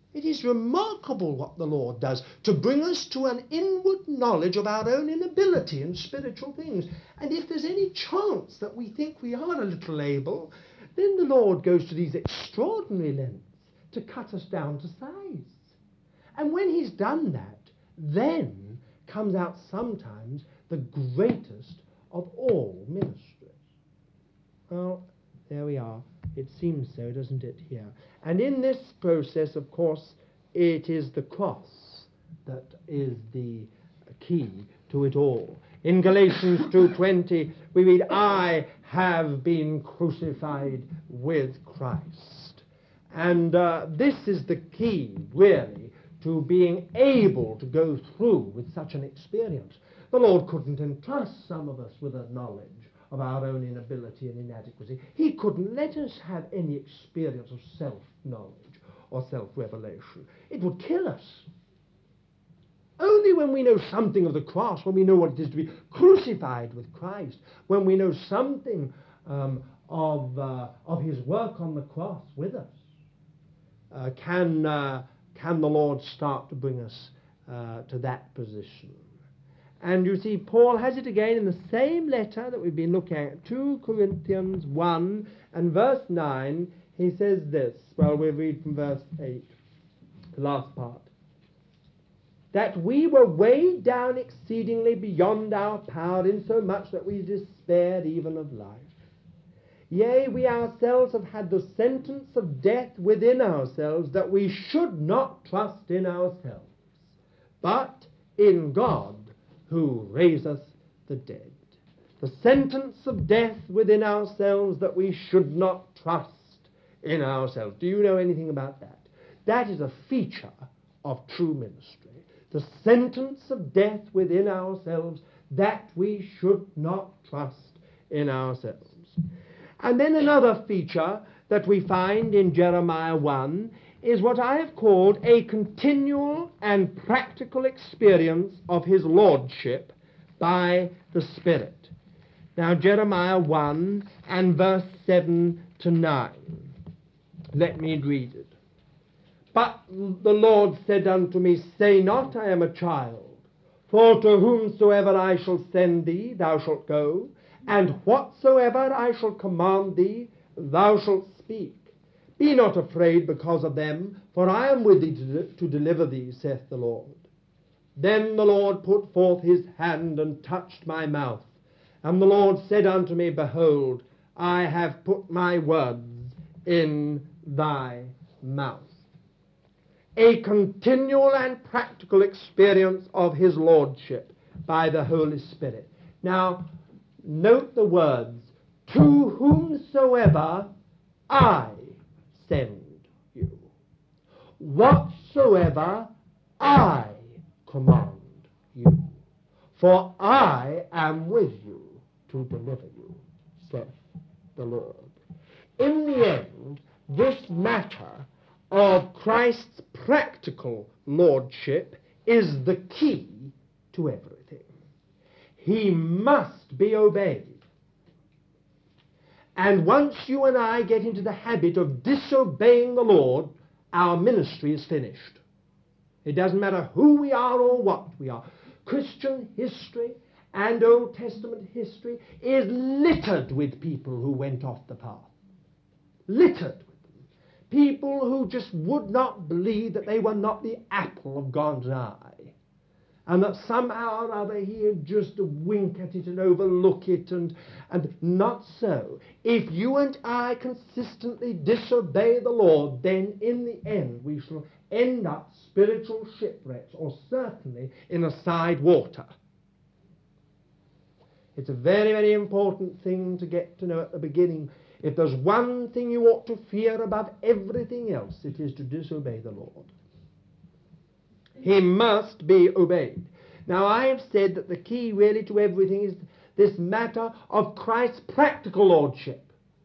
It is remarkable what the Lord does to bring us to an inward knowledge of our own inability in spiritual things. And if there's any chance that we think we are a little able, then the Lord goes to these extraordinary lengths to cut us down to size. And when he's done that, then comes out sometimes the greatest of all ministries. Well, there we are. It seems so, doesn't it, here? And in this process, of course, it is the cross that is the key to it all. In Galatians 2:20, we read, I have been crucified with Christ. And this is the key, really, to being able to go through with such an experience. The Lord couldn't entrust some of us with a knowledge of our own inability and inadequacy. He couldn't let us have any experience of self-knowledge or self-revelation. It would kill us. Only when we know something of the cross, when we know what it is to be crucified with Christ, when we know something of his work on the cross with us, can the Lord start to bring us to that position. And you see, Paul has it again in the same letter that we've been looking at, 2 Corinthians 1 and verse 9. He says this, well, we'll read from verse 8, the last part. That we were weighed down exceedingly beyond our power, insomuch that we despaired even of life. Yea, we ourselves have had the sentence of death within ourselves, that we should not trust in ourselves, but in God, who raiseth the dead. The sentence of death within ourselves, that we should not trust in ourselves. Do you know anything about that? That is a feature of true ministry. The sentence of death within ourselves, that we should not trust in ourselves. And then another feature that we find in Jeremiah 1 is what I have called a continual and practical experience of his lordship by the Spirit. Now, Jeremiah 1 and verse 7 to 9. Let me read it. But the Lord said unto me, Say not, I am a child, for to whomsoever I shall send thee, thou shalt go, and whatsoever I shall command thee, thou shalt speak. Be not afraid because of them, for I am with thee to deliver thee, saith the Lord. Then the Lord put forth his hand and touched my mouth. And the Lord said unto me, Behold, I have put my words in thy mouth. A continual and practical experience of his lordship by the Holy Spirit. Now, note the words, to whomsoever I send you. Whatsoever I command you. For I am with you to deliver you, saith the Lord. In the end, this matter of Christ's practical lordship is the key to everything. He must be obeyed. And once you and I get into the habit of disobeying the Lord, our ministry is finished. It doesn't matter who we are or what we are. Christian history and Old Testament history is littered with people who went off the path. Littered with them. People who just would not believe that they were not the apple of God's eye. And that somehow or other he had just to wink at it and overlook it, and not so. If you and I consistently disobey the Lord, then in the end we shall end up spiritual shipwrecks, or certainly in a side water. It's a very, very important thing to get to know at the beginning. If there's one thing you ought to fear above everything else, it is to disobey the Lord. He must be obeyed. Now, I have said that the key really to everything is this matter of Christ's practical lordship.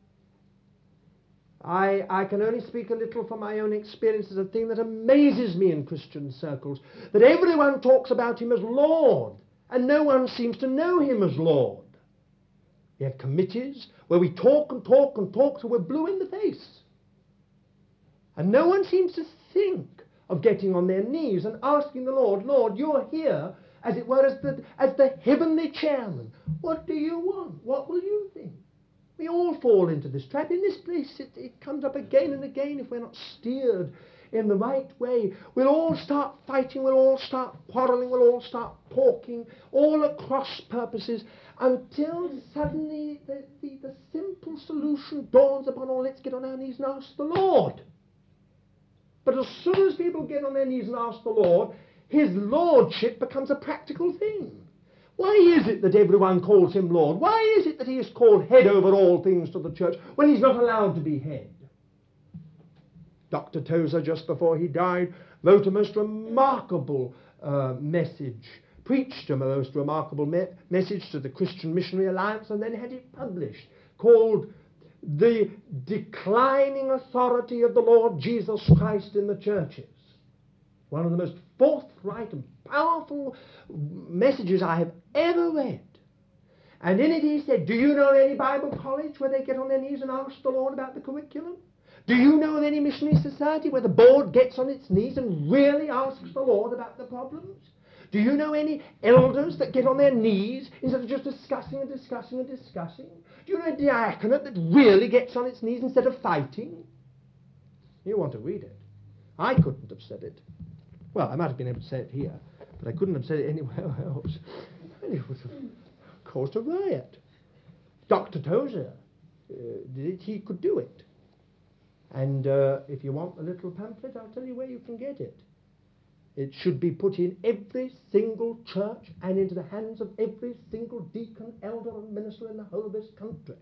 I can only speak a little from my own experience. It's a thing that amazes me in Christian circles, that everyone talks about him as Lord, and no one seems to know him as Lord. We have committees where we talk and talk and talk till we're blue in the face. And no one seems to think of getting on their knees and asking the Lord, Lord, you're here, as it were, as the heavenly chairman. What do you want? What will you think? We all fall into this trap. In this place, it comes up again and again if we're not steered in the right way. We'll all start fighting, we'll all start quarrelling, we'll all start talking, all at cross purposes, until suddenly the simple solution dawns upon all. Let's get on our knees and ask the Lord. But as soon as people get on their knees and ask the Lord, his lordship becomes a practical thing. Why is it that everyone calls him Lord? Why is it that he is called head over all things to the church when he's not allowed to be head? Dr. Tozer, just before he died, wrote a most remarkable message, preached a most remarkable message to the Christian Missionary Alliance, and then had it published, called The Declining Authority of the Lord Jesus Christ in the Churches. One of the most forthright and powerful messages I have ever read. And in it he said, do you know any Bible college where they get on their knees and ask the Lord about the curriculum? Do you know of any missionary society where the board gets on its knees and really asks the Lord about the problems? Do you know any elders that get on their knees instead of just discussing and discussing and discussing? Do you know a diaconate that really gets on its knees instead of fighting? You want to read it. I couldn't have said it. Well, I might have been able to say it here, but I couldn't have said it anywhere else. And it would have caused a riot. Dr. Tozer did it, he could do it. And if you want the little pamphlet, I'll tell you where you can get it. It should be put in every single church and into the hands of every single deacon, elder, and minister in the whole of this country.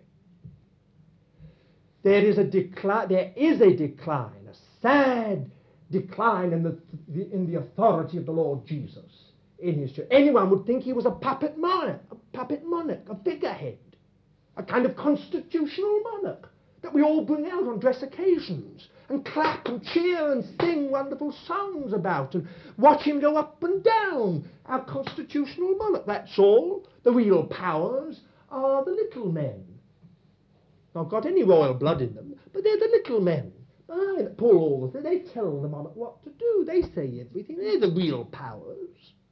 There is a decline, a sad decline in the authority of the Lord Jesus in his church. Anyone would think he was a puppet monarch, a figurehead, a kind of constitutional monarch that we all bring out on dress occasions and clap and cheer and sing wonderful songs about and watch him go up and down, our constitutional monarch. That's all. The real powers are the little men. Not got any royal blood in them, but they're the little men. That pull all the things. They tell the monarch what to do. They say everything. They're the real powers.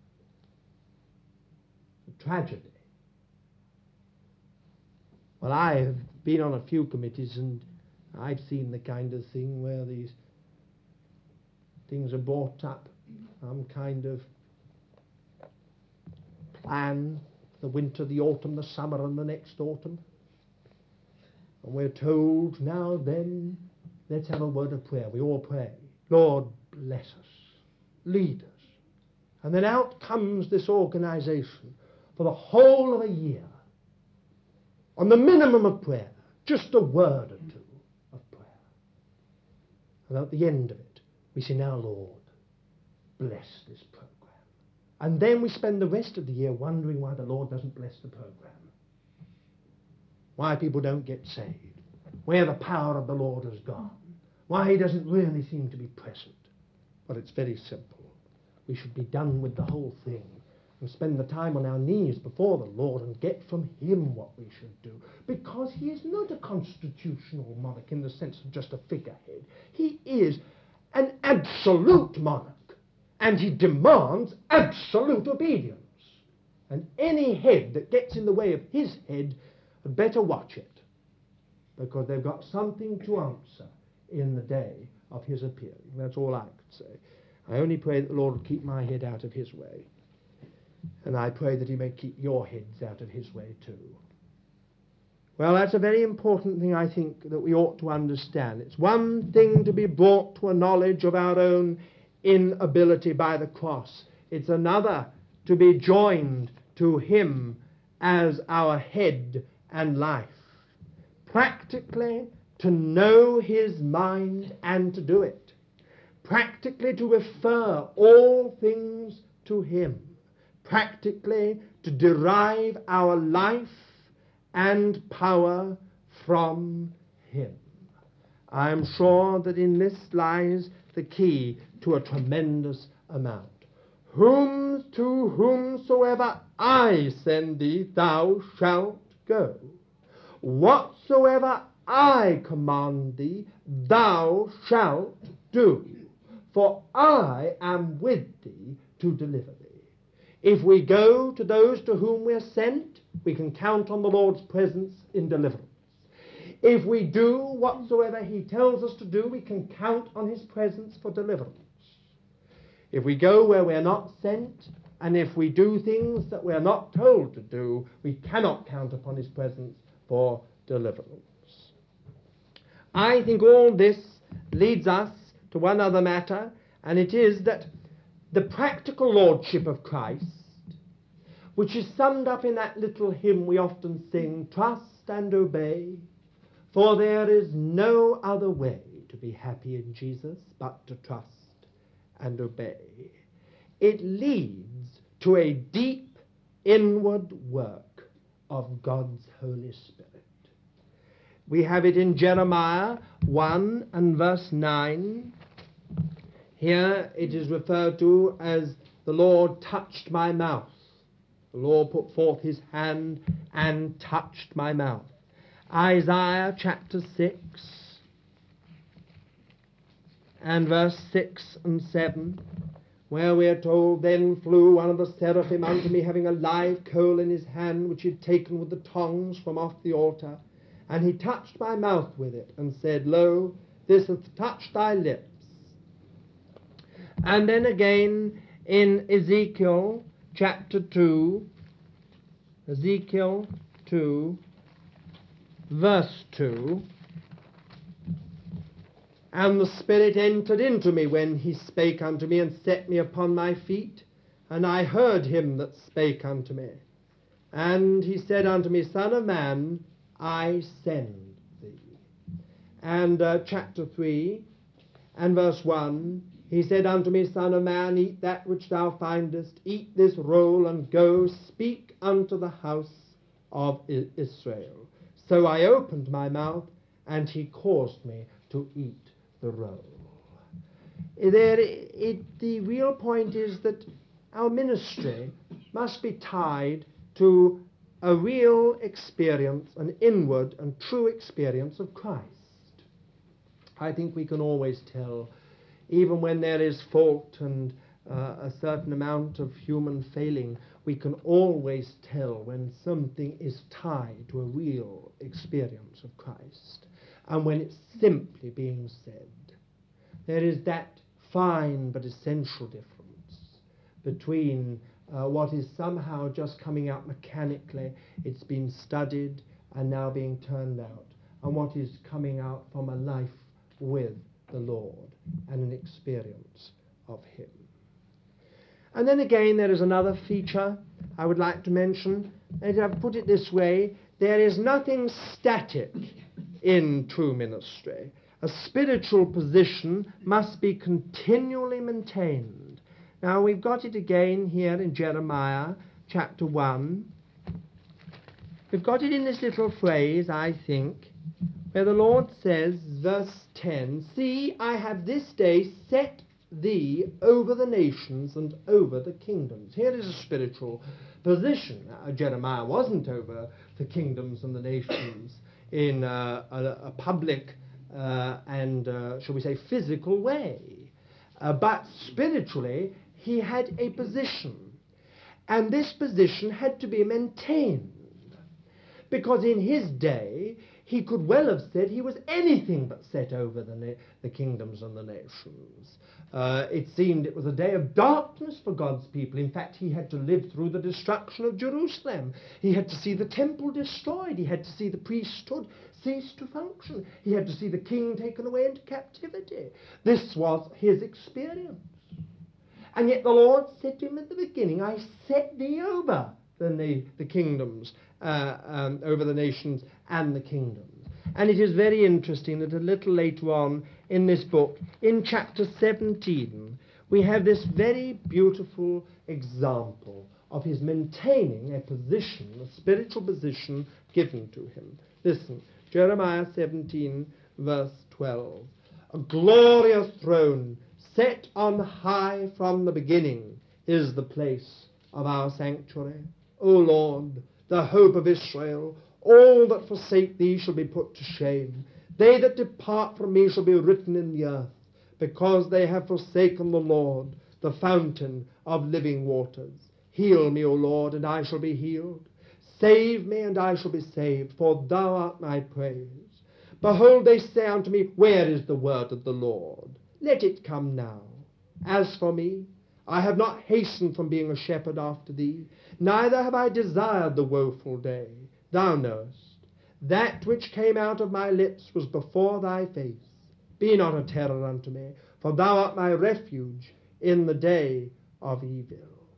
A tragedy. Well, I have been on a few committees and I've seen the kind of thing where these things are brought up, some kind of plan, the winter, the autumn, the summer, and the next autumn. And we're told, now then, let's have a word of prayer. We all pray. Lord, bless us. Lead us. And then out comes this organization for the whole of a year on the minimum of prayer, just a word or two of prayer. And at the end of it, we say, now, Lord, bless this program. And then we spend the rest of the year wondering why the Lord doesn't bless the program. Why people don't get saved. Where the power of the Lord has gone. Why he doesn't really seem to be present. But it's very simple. We should be done with the whole thing and spend the time on our knees before the Lord and get from him what we should do. Because he is not a constitutional monarch in the sense of just a figurehead. He is an absolute monarch. And he demands absolute obedience. And any head that gets in the way of his head had better watch it. Because they've got something to answer in the day of his appearing. That's all I could say. I only pray that the Lord will keep my head out of his way. And I pray that he may keep your heads out of his way too. Well, that's a very important thing, I think, that we ought to understand. It's one thing to be brought to a knowledge of our own inability by the cross. It's another to be joined to him as our head and life. Practically, to know his mind and to do it. Practically, to refer all things to him. Practically, to derive our life and power from him. I am sure that in this lies the key to a tremendous amount. To whomsoever I send thee, thou shalt go. Whatsoever I command thee, thou shalt do. for I am with thee to deliver thee. If we go to those to whom we are sent, we can count on the Lord's presence in deliverance. If we do whatsoever he tells us to do, we can count on his presence for deliverance. If we go where we are not sent, and if we do things that we are not told to do, we cannot count upon his presence for deliverance. I think all this leads us to one other matter, and it is that the practical lordship of Christ, which is summed up in that little hymn we often sing, "Trust and obey, for there is no other way to be happy in Jesus but to trust and obey." It leads to a deep inward work of God's Holy Spirit. We have it in Jeremiah 1 and verse 9. Here it is referred to as the Lord touched my mouth. The Lord put forth his hand and touched my mouth. Isaiah chapter 6 and verse 6 and 7, where we are told, "Then flew one of the seraphim unto me, having a live coal in his hand, which he had taken with the tongs from off the altar. And he touched my mouth with it, and said, Lo, this hath touched thy lips." And then again in Ezekiel chapter 2, Ezekiel 2, verse 2, "And the Spirit entered into me when he spake unto me, and set me upon my feet, and I heard him that spake unto me. And he said unto me, Son of man, I send thee." And chapter 3 and verse 1, "He said unto me, Son of man, eat that which thou findest, eat this roll, and go speak unto the house of Israel. So I opened my mouth, and he caused me to eat the roll." The real point is that our ministry must be tied to a real experience, an inward and true experience of Christ. I think we can always tell, even when there is fault and a certain amount of human failing, we can always tell when something is tied to a real experience of Christ, and when it's simply being said. There is that fine but essential difference between what is somehow just coming out mechanically, it's been studied and now being turned out, and what is coming out from a life with the Lord and an experience of him. And then again there is another feature I would like to mention, and I've put it this way: there is nothing static in true ministry. A spiritual position must be continually maintained. Now we've got it again here in Jeremiah chapter 1. We've got it in this little phrase, I think, where the Lord says, verse 10, "See, I have this day set thee over the nations and over the kingdoms." Here is a spiritual position. Jeremiah wasn't over the kingdoms and the nations in a public and, shall we say, physical way. But spiritually, he had a position. And this position had to be maintained. Because in his day, he could well have said he was anything but set over the kingdoms and the nations. It seemed it was a day of darkness for God's people. In fact, he had to live through the destruction of Jerusalem. He had to see the temple destroyed. He had to see the priesthood cease to function. He had to see the king taken away into captivity. This was his experience. And yet the Lord said to him at the beginning, "I set thee over the kingdoms, over the nations and the kingdoms." And it is very interesting that a little later on in this book, in chapter 17, we have this very beautiful example of his maintaining a position, a spiritual position given to him. Listen, Jeremiah 17, verse 12. "A glorious throne, set on high from the beginning, is the place of our sanctuary. O Lord, the hope of Israel, all that forsake thee shall be put to shame. They that depart from me shall be written in the earth. because they have forsaken the Lord, the fountain of living waters. Heal me, O Lord, and I shall be healed. Save me, and I shall be saved, for thou art my praise. Behold, they say unto me, where is the word of the Lord? Let it come now. As for me, I have not hastened from being a shepherd after thee, neither have I desired the woeful day. Thou knowest, that which came out of my lips was before thy face. Be not a terror unto me, for thou art my refuge in the day of evil.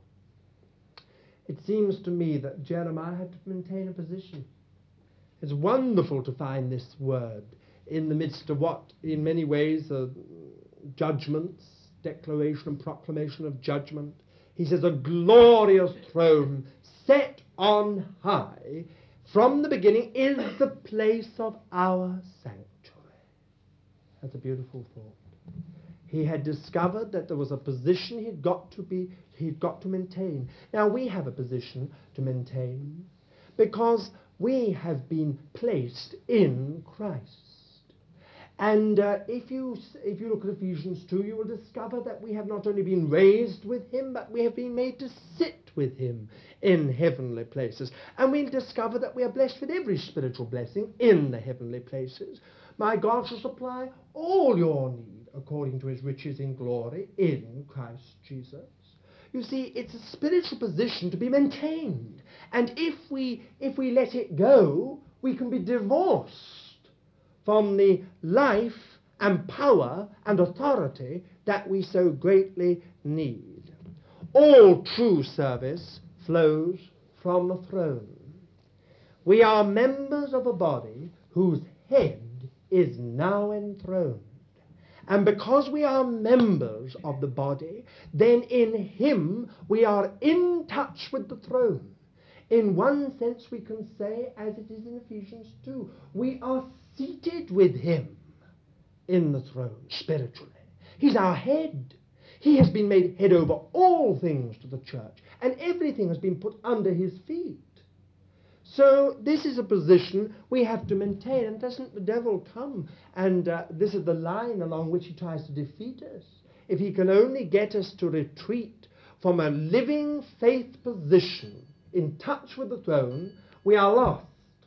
It seems to me that Jeremiah had to maintain a position. It's wonderful to find this word in the midst of what, in many ways, are judgments, declaration and proclamation of judgment. He says, a glorious throne set on high from the beginning is the place of our sanctuary. That's a beautiful thought. He had discovered that there was a position he'd got to maintain. Now we have a position to maintain because we have been placed in Christ. And if you look at Ephesians 2, you will discover that we have not only been raised with him, but we have been made to sit with him in heavenly places. And we'll discover that we are blessed with every spiritual blessing in the heavenly places. My God shall supply all your need according to his riches in glory in Christ Jesus. You see, it's a spiritual position to be maintained. And if we let it go, we can be divorced from the life and power and authority that we so greatly need. All true service flows from the throne. We are members of a body whose head is now enthroned. And because we are members of the body, then in him we are in touch with the throne. In one sense we can say, as it is in Ephesians 2, we are seated with him in the throne spiritually. He's our head. He has been made head over all things to the church, and everything has been put under his feet. So this is a position we have to maintain, and doesn't the devil come? And this is the line along which he tries to defeat us. If he can only get us to retreat from a living faith position in touch with the throne, we are lost.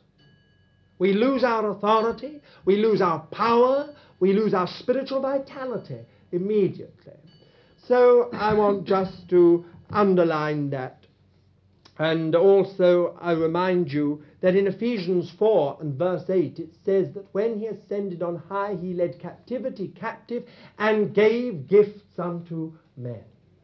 We lose our authority, we lose our power, we lose our spiritual vitality immediately. So I want just to underline that. And also I remind you that in Ephesians 4 and verse 8 it says that when he ascended on high he led captivity captive and gave gifts unto men.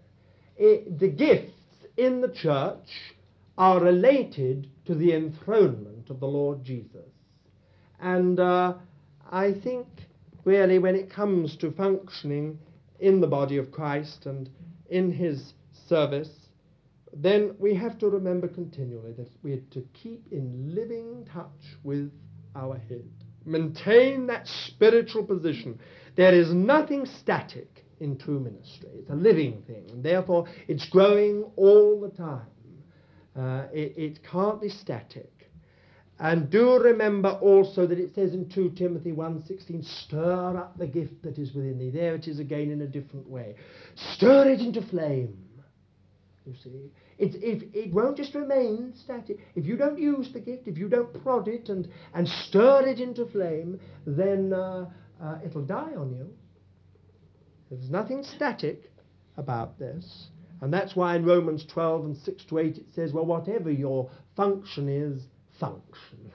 The gifts in the church are related to the enthronement of the Lord Jesus. And I think really when it comes to functioning in the body of Christ and in his service, then we have to remember continually that we are to keep in living touch with our head. Maintain that spiritual position. There is nothing static in true ministry. It's a living thing, and therefore it's growing all the time. It can't be static. And do remember also that it says in 2 Timothy 1:16, stir up the gift that is within thee. There it is again in a different way. Stir it into flame. You see, it won't just remain static. If you don't use the gift, if you don't prod it and stir it into flame, then it'll die on you. There's nothing static about this. And that's why in Romans 12 and 6 to 8 it says, well, whatever your function is, function.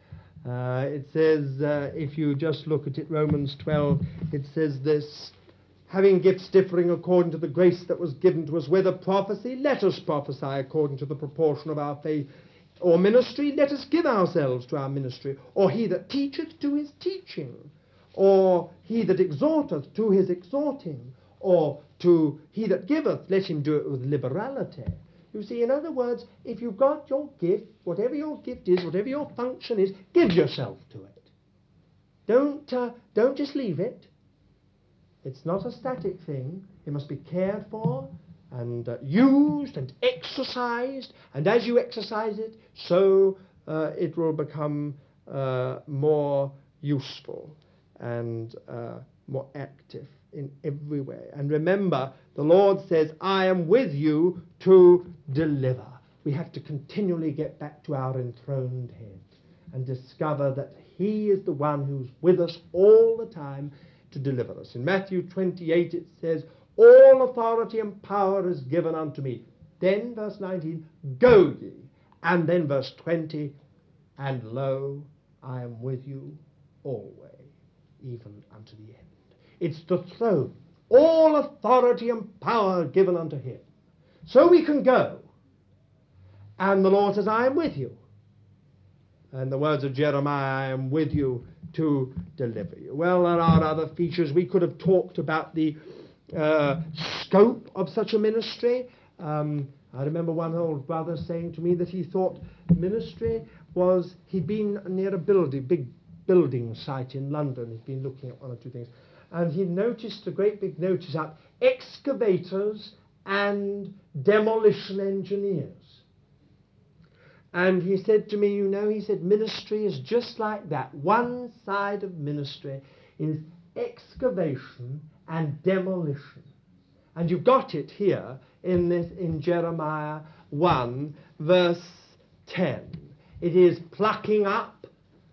It says, if you just look at it, Romans 12, it says this, having gifts differing according to the grace that was given to us, whether prophecy, let us prophesy according to the proportion of our faith, or ministry, let us give ourselves to our ministry, or he that teacheth to his teaching, or he that exhorteth to his exhorting, or to he that giveth, let him do it with liberality. You see, in other words, if you've got your gift, whatever your gift is, whatever your function is, give yourself to it. Don't just leave it. It's not a static thing. It must be cared for and used and exercised. And as you exercise it, so it will become more useful and more active. in every way. And remember, the Lord says, I am with you to deliver. We have to continually get back to our enthroned head and discover that he is the one who's with us all the time to deliver us. In Matthew 28 it says, all authority and power is given unto me. Then, verse 19, go ye. And then verse 20, and lo, I am with you always, even unto the end. It's the throne. All authority and power given unto him. So we can go. And the Lord says, I am with you. And the words of Jeremiah, I am with you to deliver you. Well, there are other features. We could have talked about the scope of such a ministry. I remember one old brother saying to me that he thought ministry was, he'd been near a big building site in London. He'd been looking at one or two things. And he noticed a great big notice out, excavators and demolition engineers. And he said to me, he said, ministry is just like that. One side of ministry is excavation and demolition. And you've got it here in Jeremiah 1, verse 10. It is plucking up,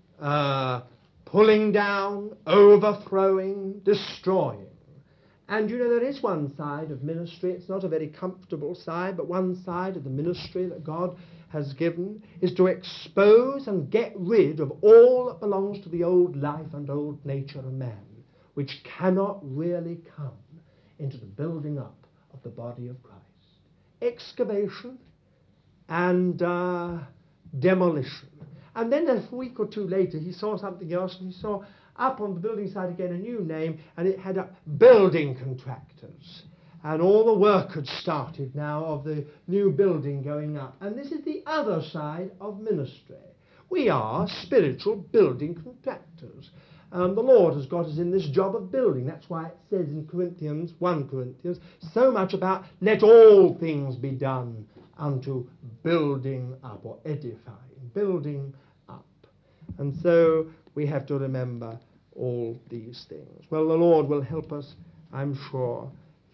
pulling down, overthrowing, destroying. And there is one side of ministry. It's not a very comfortable side, but one side of the ministry that God has given is to expose and get rid of all that belongs to the old life and old nature of man, which cannot really come into the building up of the body of Christ. Excavation and demolition. And then a week or two later he saw something else, and he saw up on the building site again a new name, and it had up building contractors. And all the work had started now of the new building going up. And this is the other side of ministry. We are spiritual building contractors. The Lord has got us in this job of building. That's why it says in 1 Corinthians, so much about let all things be done unto building up or edifying, building up. And so we have to remember all these things. Well, the Lord will help us, I'm sure,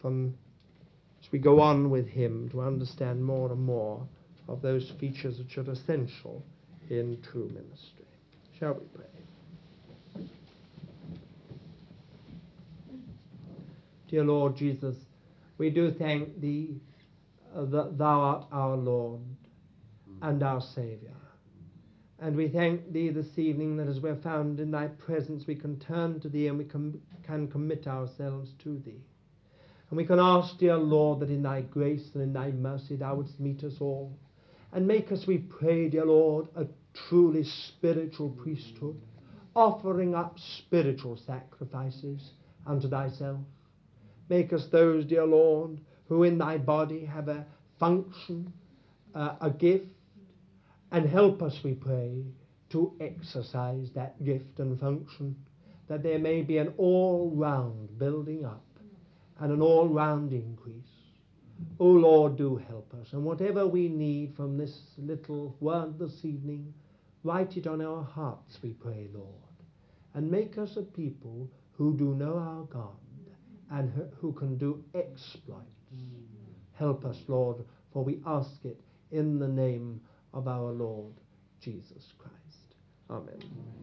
as we go on with him, to understand more and more of those features which are essential in true ministry. Shall we pray? Dear Lord Jesus, we do thank thee that thou art our Lord and our Saviour. And we thank thee this evening that as we're found in thy presence, we can turn to thee and we can commit ourselves to thee. And we can ask, dear Lord, that in thy grace and in thy mercy thou wouldst meet us all. And make us, we pray, dear Lord, a truly spiritual priesthood, offering up spiritual sacrifices unto thyself. Make us those, dear Lord, who in thy body have a function, a gift, and help us, we pray, to exercise that gift and function, that there may be an all-round building up and an all-round increase. O Lord, do help us. And whatever we need from this little word this evening, write it on our hearts, we pray, Lord. And make us a people who do know our God and who can do exploits. Help us, Lord, for we ask it in the name of our Lord Jesus Christ. Amen.